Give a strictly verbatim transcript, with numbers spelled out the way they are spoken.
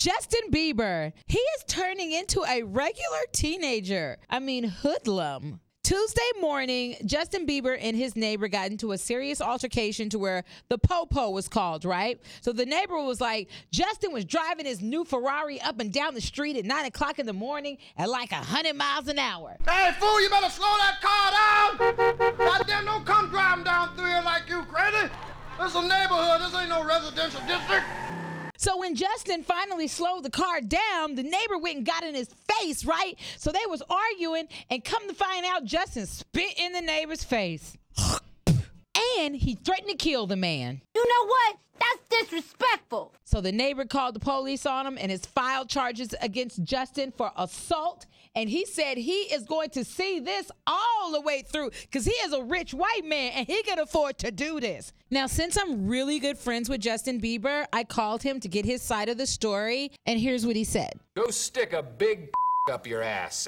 Justin Bieber, he is turning into a regular teenager. I mean, hoodlum. Tuesday morning, Justin Bieber and his neighbor got into a serious altercation to where the po-po was called, right? So the neighbor was like, Justin was driving his new Ferrari up and down the street at nine o'clock in the morning at like one hundred miles an hour. Hey, fool, you better slow that car down. Goddamn, don't come driving down through here like you crazy. This is a neighborhood. This ain't no residential district. So when Justin finally slowed the car down, the neighbor went and got in his face, right? So they was arguing, and come to find out, Justin spit in the neighbor's face. And he threatened to kill the man. You know what? That's disrespectful. So the neighbor called the police on him and has filed charges against Justin for assault. And he said he is going to see this all the way through because he is a rich white man and he can afford to do this. Now, since I'm really good friends with Justin Bieber, I called him to get his side of the story. And here's what he said. Go stick a big up your ass.